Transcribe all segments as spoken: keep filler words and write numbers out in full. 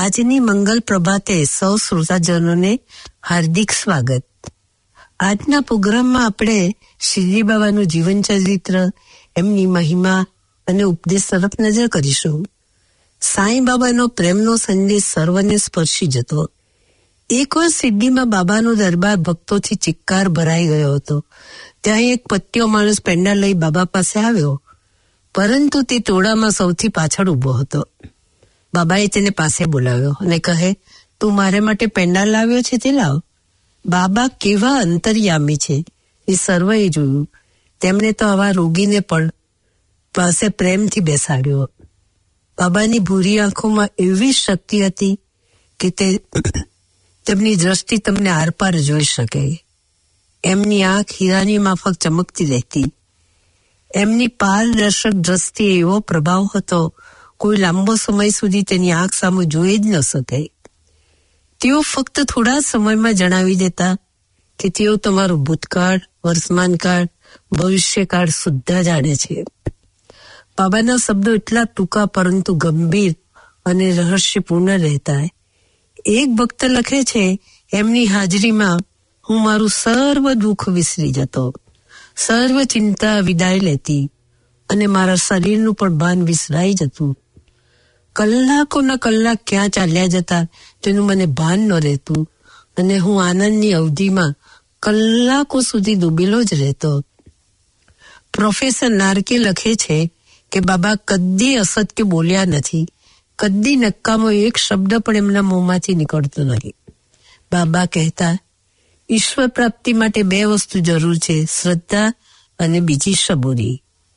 આજની મંગલ પ્રભાતે સૌ શ્રોતાજનોને હાર્દિક સ્વાગત. આજના પ્રોગ્રામમાં આપણે શિરડી બાબાનું જીવન ચરિત્ર, એમની મહિમા અને ઉપદેશ તરફ નજર કરીશું. સાંઈ બાબાનો પ્રેમનો સંદેશ સર્વને સ્પર્શી જતો. એકવાર શિરડીમાં બાબાનો દરબાર ભક્તોથી ચિક્કાર ભરાઈ ગયો હતો. ત્યાં એક પત્યો માણસ પેંડા લઈ બાબા પાસે આવ્યો, પરંતુ તે ટોળામાં સૌથી પાછળ ઉભો હતો. બાબાએ તેને પાસે બોલાવ્યો અને કહે, તું મારે માટે પેંડા લાવ્યો છે તે લાવ. બાબા કેવા અંતર્યામી છે એ સર્વએ જોયું. તેમણે તો આવા રોગીને પણ પાસે પ્રેમથી બેસાડ્યો. બાબાની ભૂરી આંખોમાં એવી શક્તિ હતી કે તે તેમની દ્રષ્ટિ તમને આરપાર જોઈ શકે. એમની આંખ હીરાની માફક ચમકતી રહેતી. એમની પારદર્શક દ્રષ્ટિ એવો પ્રભાવ હતો, કોઈ લાંબો સમય સુધી તેની આંખ સામે જોઈ જ ન શકે. તેઓ ફક્ત થોડા સમયમાં જણાવી દેતા કે તેઓ તમારો ભૂતકાળ, વર્તમાનકાળ, ભવિષ્યકાળ સુદ્ધા જાણે છે. બાબાના શબ્દો એટલા ટૂંકા પરંતુ ગંભીર અને રહસ્યપૂર્ણ રહેતા. એક ભક્ત લખે છે, એમની હાજરીમાં હું મારું સર્વ દુઃખ વિસરી જતો, સર્વ ચિંતા વિદાય લેતી અને મારા શરીરનું પણ ભાન વિસરાઈ જતું. કલાકોના કલાક ક્યાં ચાલ્યા જતા તેનું મને ભાન ન રહેતું અને હું આનંદની અવધિમાં કલાકો સુધી ડૂબેલો જ રહેતો. પ્રોફેસર નાર્કે લખે છે કે બાબા કદી અસત્ય બોલ્યા નથી, કદી નક્કામો એક શબ્દ પણ એમના મોંમાંથી નીકળતો નહીં. બાબા કહેતા, ઈશ્વર પ્રાપ્તિ માટે બે વસ્તુ જરૂર છે, શ્રદ્ધા અને બીજી સબૂરી.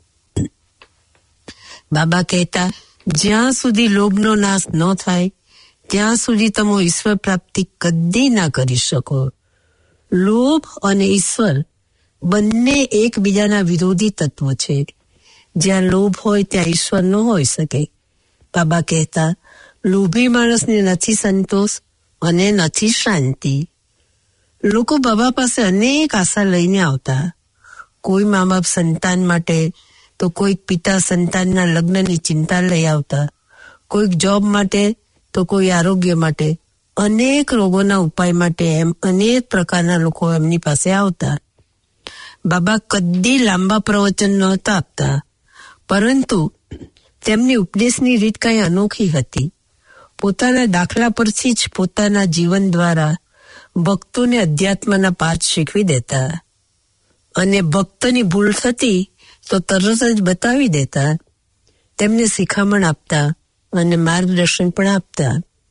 બાબા કહેતા, જ્યાં સુધી લોભનો નાશ ન થાય ત્યાં સુધી તમે ઈશ્વર પ્રાપ્તિ કદી ના કરી શકો. લોભ અને ઈશ્વર બંને એકબીજાના વિરોધી તત્વો છે. જ્યાં લોભ હોય ત્યાં ઈશ્વર ન હોઈ શકે. બાબા કહેતા, લોભી માણસને નથી સંતોષ અને નથી શાંતિ. લોકો બાબા પાસે અનેક આશા લઈને આવતા. કોઈ મા બાપ સંતાન માટે, તો કોઈક પિતા સંતાનના લગ્નની ચિંતા લઈ આવતા, કોઈક જોબ માટે, તો કોઈ આરોગ્ય માટે, અનેક રોગોના ઉપાય માટે. એમ અનેક પ્રકારના લોકો એમની પાસે આવતા. બાબા કદી લાંબા પ્રવચન નહોતા આપતા, પરંતુ તેમની ઉપદેશની રીત કઈ અનોખી હતી. પોતાના દાખલા પરથી જ પોતાના જીવન દ્વારા ભક્તોને અધ્યાત્મના પાઠ શીખવી દેતા અને ભક્તની ભૂલ થતી તો તરત જ બતાવી દેતા. તેમને શિખામણ આપતા અને માર્ગદર્શન પણ આપતા.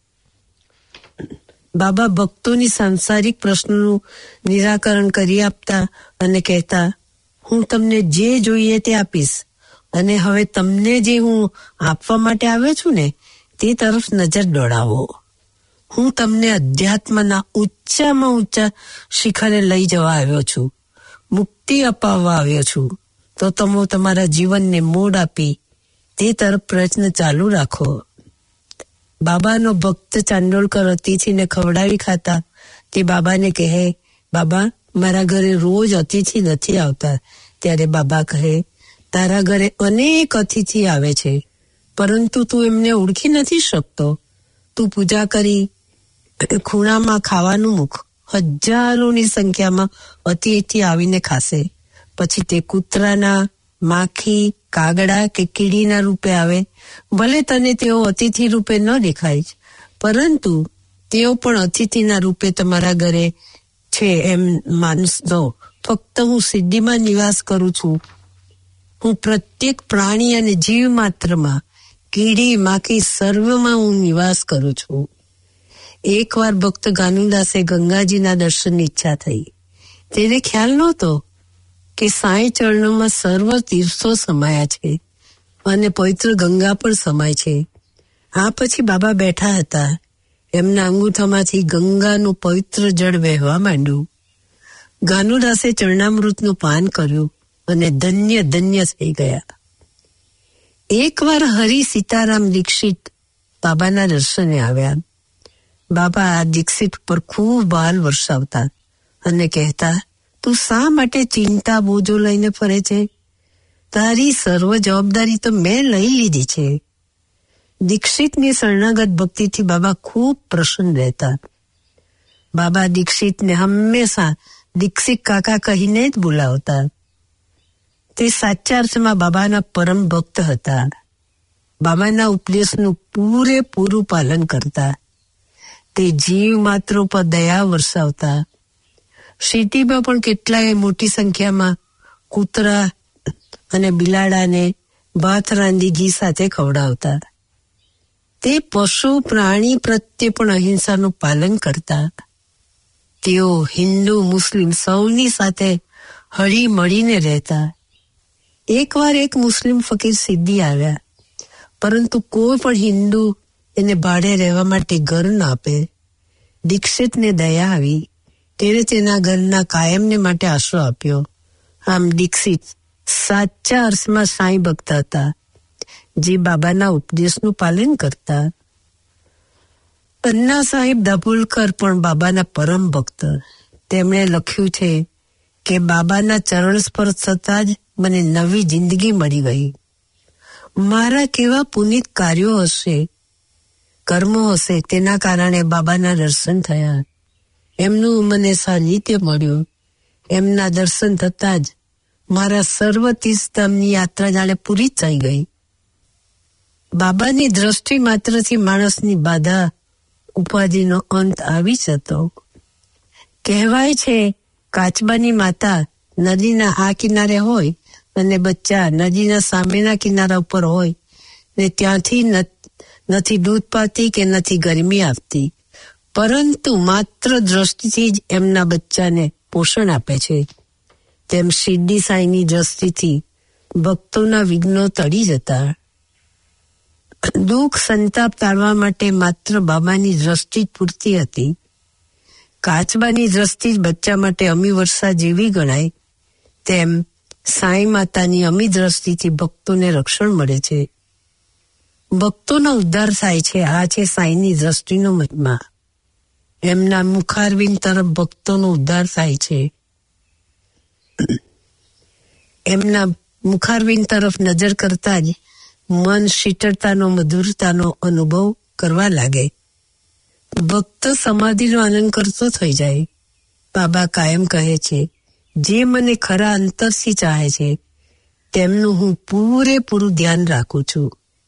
બાબા ભક્તોની સાંસારિક પ્રશ્નોનું નિરાકરણ કરી આપતા અને કહેતા, હું તમને જે જોઈએ તે આપીશ અને હવે તમને જે હું આપવા માટે આવ્યો છું ને તે તરફ નજર દોડાવો. હું તમને અધ્યાત્મના ઊંચામાં ઊંચા શિખરે લઈ જવા આવ્યો છું, મુક્તિ અપાવવા આવ્યો છું. તો તમે તમારા જીવનને મોડ આપી તે તરફ પ્રયત્ન ચાલુ રાખો. બાબાનો ભક્ત ચાંડોળકર અતિથિને ખવડાવી ખાતા તે બાબાને કહે, બાબા મારા ઘરે રોજ અતિથિ નથી આવતા. ત્યારે બાબા કહે, તારા ઘરે અનેક અતિથિ આવે છે, પરંતુ તું એમને ઓળખી નથી શકતો. તું પૂજા કરી ખૂણામાં ખાવાનું મૂક, હજારોની સંખ્યામાં અતિથિ આવીને ખાશે. પછી તે કૂતરાના, માખી, કાગડા કે કીડીના રૂપે આવે. ભલે તને તેઓ અતિથિ રૂપે ન દેખાય, પરંતુ તેઓ પણ અતિથિના રૂપે તમારા ઘરે છે એમ માનશો. ફક્ત હું સિદ્ધિમાં નિવાસ કરું છું. હું પ્રત્યેક પ્રાણી અને જીવ માત્રમાં, કીડી, માખી સર્વમાં હું નિવાસ કરું છું. એકવાર ભક્ત ગાનુદાસે ગંગાજીના દર્શનની ઈચ્છા થઈ. તેને ખ્યાલ નહોતો કે સાંઈ ચરણોમાં સર્વ તીર્થો સમાયા છે અને પવિત્ર ગંગા પણ સમાય છે. આ પછી બાબા બેઠા હતા. એમના અંગૂઠામાંથી ગંગાનું પવિત્ર જળ વહેવા માંડ્યું. ગાનુદાસે ચરણામૃતનું પાન કર્યું અને ધન્ય ધન્ય થઈ ગયા. એકવાર હરિ સીતારામ દીક્ષિત બાબાના દર્શને આવ્યા. બાબા આ દીક્ષિત પર ખૂબ બાલ વરસાવતા અને કહેતા, તું શા માટે ચિંતા બોજો લઈને ફરે છે? તારી સર્વ જવાબદારી તો મેં લઈ લીધી છે. દીક્ષિતની શરણાગત ભક્તિથી બાબા ખૂબ પ્રસન્ન રહેતા. બાબા દીક્ષિતને હંમેશા દીક્ષિત કાકા કહીને જ બોલાવતા. તે સાચા અર્થમાં બાબાના પરમ ભક્ત હતા. બાબાના ઉપદેશનું પૂરેપૂરું પાલન કરતા. તે જીવ માત્ર પર દયા વરસાવતા. સિટીમાં પણ કેટલાય મોટી સંખ્યામાં કૂતરા અને બિલાડાને ભાત રાંધી ઘી સાથે ખવડાવતા. તે પશુ પ્રાણી પ્રત્યે પણ અહિંસાનું પાલન કરતા. તેઓ હિન્દુ મુસ્લિમ સૌની સાથે હળી મળીને રહેતા. એકવાર એક મુસ્લિમ ફકીર સિદ્ધી આવ્યા, પરંતુ કોઈ પણ હિન્દુ એને ભાડે રહેવા માટે ઘર ન આપે. દીક્ષિતને દયા આવી. તેણે તેના ઘરના કાયમને માટે આશરો આપ્યો. આમ દીક્ષિત સાચા અર્થમાં સાંઈ ભક્ત હતા, જે બાબાના ઉપદેશનું પાલન કરતા. અન્ના સાહેબ દાભોલકર પણ બાબાના પરમ ભક્ત. તેમણે લખ્યું છે કે બાબાના ચરણ સ્પર્શ થતાં જ મને નવી જિંદગી મળી ગઈ. મારા કેવા પુનિત કાર્યો હશે, કર્મો હશે, તેના કારણે બાબાના દર્શન થયા. એમનું મને સાનિધ્ય મળ્યું. એમના દર્શન થતાં જ મારા સર્વ તીર્થધામની યાત્રા જાણે પૂરી થઈ ગઈ. બાબાની દ્રષ્ટિ માત્રથી માણસની બાધા ઉપાધિનો અંત આવી જતો. કહેવાય છે કાચબાની માતા નદીના આ કિનારે હોય અને બચ્ચા નદીના સામેના કિનારા ઉપર હોય ને ત્યાંથી નથી દૂધ પાતી કે નથી ગરમી આપતી, પરંતુ માત્ર દ્રષ્ટિથી જ એમના બચ્ચાને પોષણ આપે છે. તેમ શિરડી સાંઈની દ્રષ્ટિથી ભક્તોના વિઘ્નો ટળી જતા. દુઃખ સંતાપ ટાળવા માટે માત્ર બાબાની દ્રષ્ટિ જ પૂરતી હતી. કાચબાની દ્રષ્ટિ જ બચ્ચા માટે અમી વર્ષા જેવી ગણાય, તેમ સાંઈ માતાની અમી દ્રષ્ટિથી ભક્તોને રક્ષણ મળે છે. ભક્તોનો ઉદ્ધાર થાય છે. આ છે સાંઈની દ્રષ્ટિનો મહિમા. એમના મુખારવિંદ તરફ ભક્તોનો ઉદ્ધાર થાય છે. એમના મુખારવિંદ તરફ નજર કરતા જ મન શીતળતાનો મધુરતાનો અનુભવ કરવા લાગે. ભક્ત સમાધિનો આનંદ કરતો થઈ જાય. બાબા કાયમ કહે છે, જે મને ખરા અંતરથી ચાહે છે તેમનું હું પૂરેપૂરું ધ્યાન રાખું છું.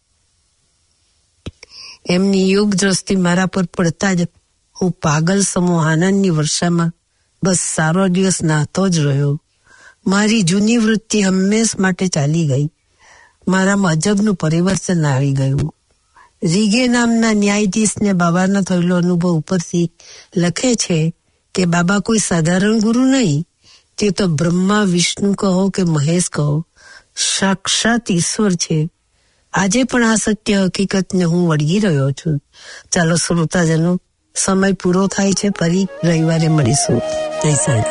એમની યોગ દ્રષ્ટિ મારા પર પડતા જ હું પાગલ સમો આનંદની વર્ષામાં બસ સારો દિવસ નાહતો જ રહ્યો. મારી જૂની વૃત્તિ હંમેશ માટે ચાલી ગઈ. મારામાં અજબનું પરિવર્તન આવી ગયું. રીગે નામના ન્યાયાધીશને બાબાનો થયેલો અનુભવ ઉપરથી લખે છે કે બાબા કોઈ સાધારણ ગુરુ નહીં, તે તો બ્રહ્મા વિષ્ણુ કહો કે મહેશ કહો, સાક્ષાત ઈશ્વર છે. આજે પણ આ સત્ય હકીકતને હું વળગી રહ્યો છું. ચાલો શ્રોતાજનો, સમય પૂરો થાય છે. ફરી રવિવારે મળીશું. જય સાંઈ.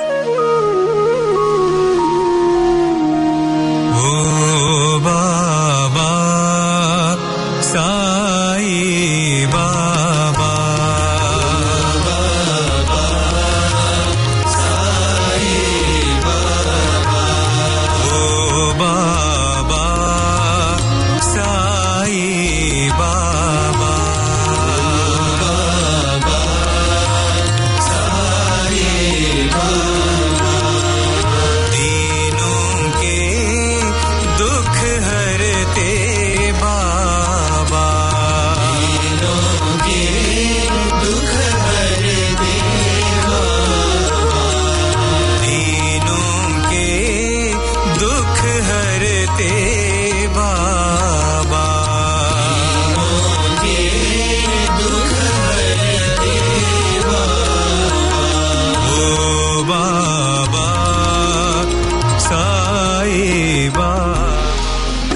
दुख हरते